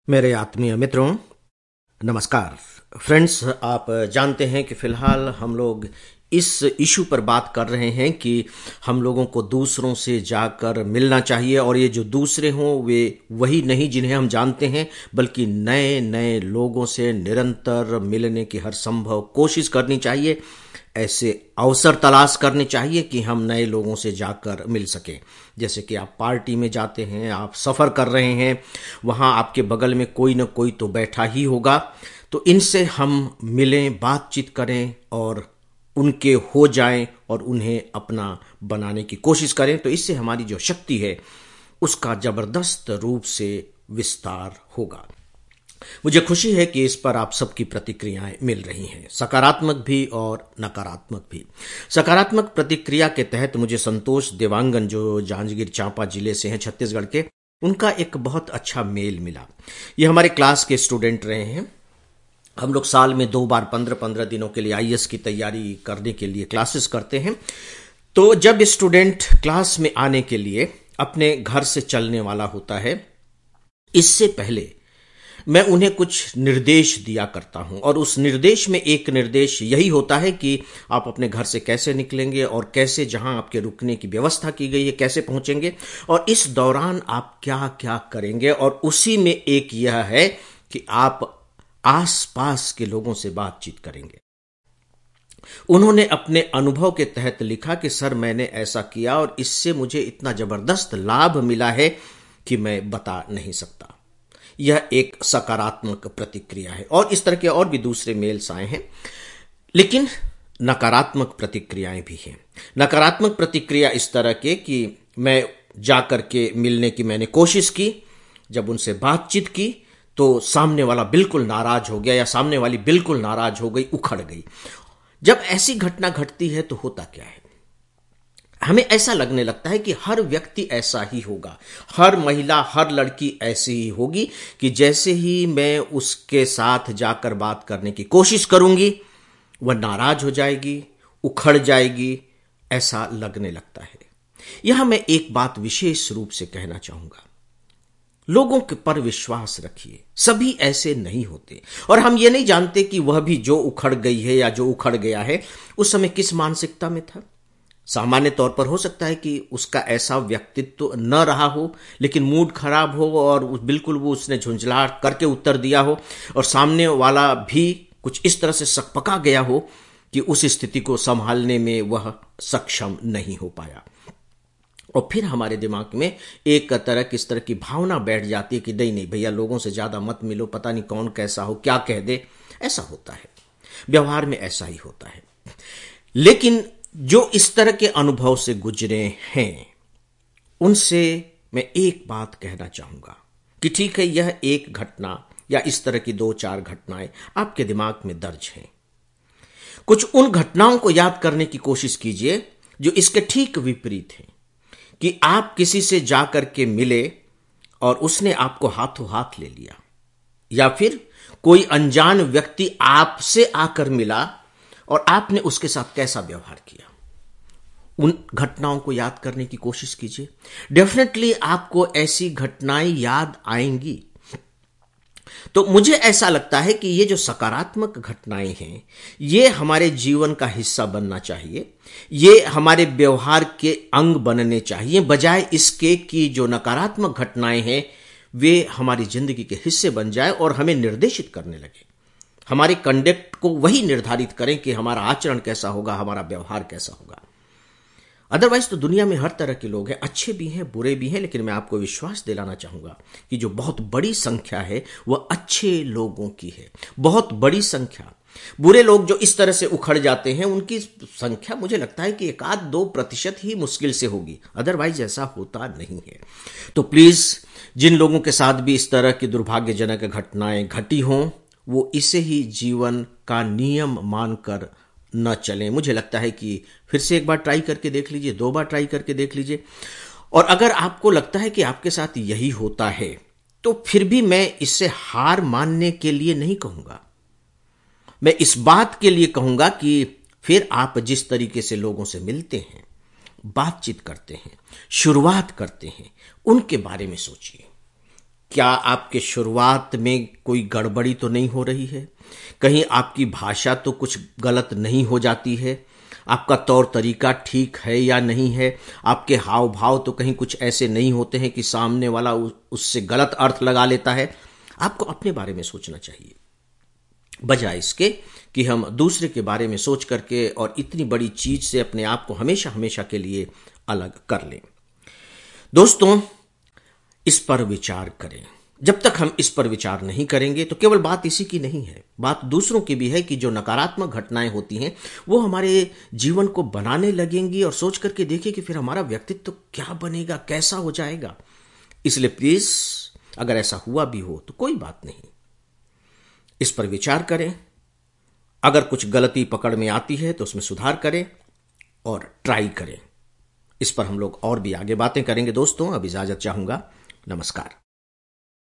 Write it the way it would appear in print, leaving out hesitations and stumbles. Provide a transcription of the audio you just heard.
मेरे आत्मीय मित्रों, नमस्कार। फ्रेंड्स, आप जानते हैं कि फिलहाल हम लोग इस इशू पर बात कर रहे हैं कि हम लोगों को दूसरों से जाकर मिलना चाहिए, और ये जो दूसरे हों वे वही नहीं जिन्हें हम जानते हैं, बल्कि नए नए लोगों से निरंतर मिलने की हर संभव कोशिश करनी चाहिए। ऐसे अवसर तलाश करने चाहिए कि हम नए लोगों से जाकर मिल सकें। जैसे कि आप पार्टी में जाते हैं, आप सफ़र कर रहे हैं, वहाँ आपके बगल में कोई ना कोई तो बैठा ही होगा, तो इनसे हम मिलें, बातचीत करें और उनके हो जाएं और उन्हें अपना बनाने की कोशिश करें। तो इससे हमारी जो शक्ति है उसका ज़बरदस्त रूप से विस्तार होगा। मुझे खुशी है कि इस पर आप सबकी प्रतिक्रियाएं मिल रही हैं, सकारात्मक भी और नकारात्मक भी। सकारात्मक प्रतिक्रिया के तहत मुझे संतोष देवांगन, जो जांजगीर चांपा जिले से हैं, छत्तीसगढ़ के, उनका एक बहुत अच्छा मेल मिला। ये हमारे क्लास के स्टूडेंट रहे हैं। हम लोग साल में 2 बार 15-15 दिनों के लिए आईएएस की तैयारी करने के लिए क्लासेस करते हैं। तो जब स्टूडेंट क्लास में आने के लिए अपने घर से चलने वाला होता है, इससे पहले मैं उन्हें कुछ निर्देश दिया करता हूं, और उस निर्देश में एक निर्देश यही होता है कि आप अपने घर से कैसे निकलेंगे और कैसे जहां आपके रुकने की व्यवस्था की गई है कैसे पहुंचेंगे, और इस दौरान आप क्या क्या करेंगे। और उसी में एक यह है कि आप आसपास के लोगों से बातचीत करेंगे। उन्होंने अपने अनुभव के तहत लिखा कि सर, मैंने ऐसा किया और इससे मुझे इतना जबरदस्त लाभ मिला है कि मैं बता नहीं सकता। यह एक सकारात्मक प्रतिक्रिया है, और इस तरह के और भी दूसरे मेल्स आए हैं। लेकिन नकारात्मक प्रतिक्रियाएं भी हैं। नकारात्मक प्रतिक्रिया इस तरह के कि मैं जाकर के मिलने की मैंने कोशिश की, जब उनसे बातचीत की तो सामने वाला बिल्कुल नाराज हो गया या सामने वाली बिल्कुल नाराज हो गई, उखड़ गई। जब ऐसी घटना घटती है तो होता क्या है, हमें ऐसा लगने लगता है कि हर व्यक्ति ऐसा ही होगा, हर महिला, हर लड़की ऐसी ही होगी कि जैसे ही मैं उसके साथ जाकर बात करने की कोशिश करूंगी वह नाराज हो जाएगी, उखड़ जाएगी, ऐसा लगने लगता है। यहां मैं एक बात विशेष रूप से कहना चाहूंगा, लोगों के पर विश्वास रखिए, सभी ऐसे नहीं होते। और हम ये नहीं जानते कि वह भी जो उखड़ गई है या जो उखड़ गया है उस समय किस मानसिकता में था। सामान्य तौर पर हो सकता है कि उसका ऐसा व्यक्तित्व न रहा हो, लेकिन मूड खराब हो और बिल्कुल वो उसने झुंझलाहट करके उत्तर दिया हो, और सामने वाला भी कुछ इस तरह से सकपका गया हो कि उस स्थिति को संभालने में वह सक्षम नहीं हो पाया। और फिर हमारे दिमाग में एक तरह किस तरह की भावना बैठ जाती है कि नहीं नहीं भैया, लोगों से ज्यादा मत मिलो, पता नहीं कौन कैसा हो, क्या कह दे। ऐसा होता है, व्यवहार में ऐसा ही होता है। लेकिन जो इस तरह के अनुभव से गुजरे हैं उनसे मैं एक बात कहना चाहूंगा कि ठीक है, यह एक घटना या इस तरह की 2-4 घटनाएं आपके दिमाग में दर्ज हैं। कुछ उन घटनाओं को याद करने की कोशिश कीजिए जो इसके ठीक विपरीत हैं, कि आप किसी से जाकर के मिले और उसने आपको हाथों हाथ ले लिया, या फिर कोई अनजान व्यक्ति आपसे आकर मिला और आपने उसके साथ कैसा व्यवहार किया। उन घटनाओं को याद करने की कोशिश कीजिए। डेफिनेटली आपको ऐसी घटनाएं याद आएंगी। तो मुझे ऐसा लगता है कि ये जो सकारात्मक घटनाएं हैं ये हमारे जीवन का हिस्सा बनना चाहिए, ये हमारे व्यवहार के अंग बनने चाहिए, बजाय इसके कि जो नकारात्मक घटनाएं हैं वे हमारी जिंदगी के हिस्से बन जाए और हमें निर्देशित करने लगे। हमारे कंडक्ट को वही निर्धारित करें कि हमारा आचरण कैसा होगा, हमारा व्यवहार कैसा होगा। अदरवाइज तो दुनिया में हर तरह के लोग हैं, अच्छे भी हैं, बुरे भी हैं, लेकिन मैं आपको विश्वास दिलाना चाहूंगा कि जो बहुत बड़ी संख्या है वह अच्छे लोगों की है। बहुत बड़ी संख्या। बुरे लोग जो इस तरह से उखड़ जाते हैं उनकी संख्या मुझे लगता है कि 1-2% ही मुश्किल से होगी, अदरवाइज ऐसा होता नहीं है। तो प्लीज, जिन लोगों के साथ भी इस तरह की दुर्भाग्यजनक घटनाएं घटी हों वो इसे ही जीवन का नियम मानकर न चलें। मुझे लगता है कि फिर से एक बार ट्राई करके देख लीजिए, 2 बार ट्राई करके देख लीजिए, और अगर आपको लगता है कि आपके साथ यही होता है तो फिर भी मैं इससे हार मानने के लिए नहीं कहूंगा। मैं इस बात के लिए कहूंगा कि फिर आप जिस तरीके से लोगों से मिलते हैं, बातचीत करते हैं, शुरुआत करते हैं, उनके बारे में सोचिए। क्या आपके शुरुआत में कोई गड़बड़ी तो नहीं हो रही है? कहीं आपकी भाषा तो कुछ गलत नहीं हो जाती है? आपका तौर तरीका ठीक है या नहीं है? आपके हाव भाव तो कहीं कुछ ऐसे नहीं होते हैं कि सामने वाला उससे गलत अर्थ लगा लेता है? आपको अपने बारे में सोचना चाहिए, बजाय इसके कि हम दूसरे के बारे में सोच करके और इतनी बड़ी चीज से अपने आप को हमेशा हमेशा के लिए अलग कर लें। दोस्तों, इस पर विचार करें। जब तक हम इस पर विचार नहीं करेंगे तो केवल बात इसी की नहीं है, बात दूसरों की भी है कि जो नकारात्मक घटनाएं होती हैं वो हमारे जीवन को बनाने लगेंगी, और सोच करके देखिए कि फिर हमारा व्यक्तित्व क्या बनेगा, कैसा हो जाएगा। इसलिए प्लीज, अगर ऐसा हुआ भी हो तो कोई बात नहीं, इस पर विचार करें। अगर कुछ गलती पकड़ में आती है तो उसमें सुधार करें और ट्राई करें। इस पर हम लोग और भी आगे बातें करेंगे। दोस्तों, अब इजाजत चाहूंगा। नमस्कार।